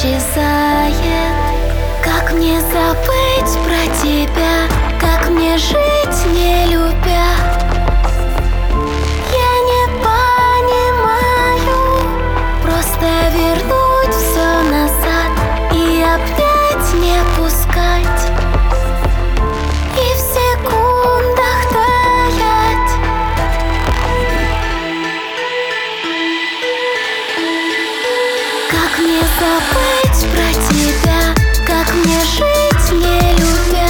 исчезает. Как мне забыть про тебя? Как мне жить, не любя? Я не понимаю. Просто вернуть все назад и опять не пускать, и в секундах таять. Как мне забыть про тебя? Как мне жить, не любя?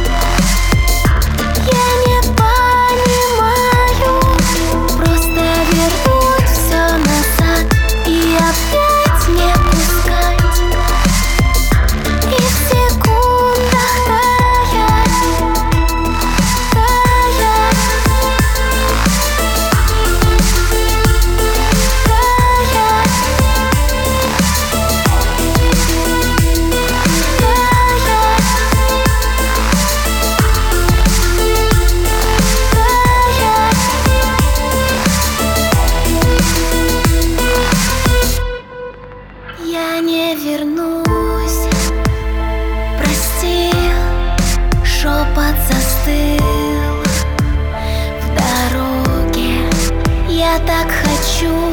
Я не понимаю. Просто вернуть все назад и опять не пускать, и в секундах таять, таять, я не вернусь. Прости, шепот застыл в дороге. Я так хочу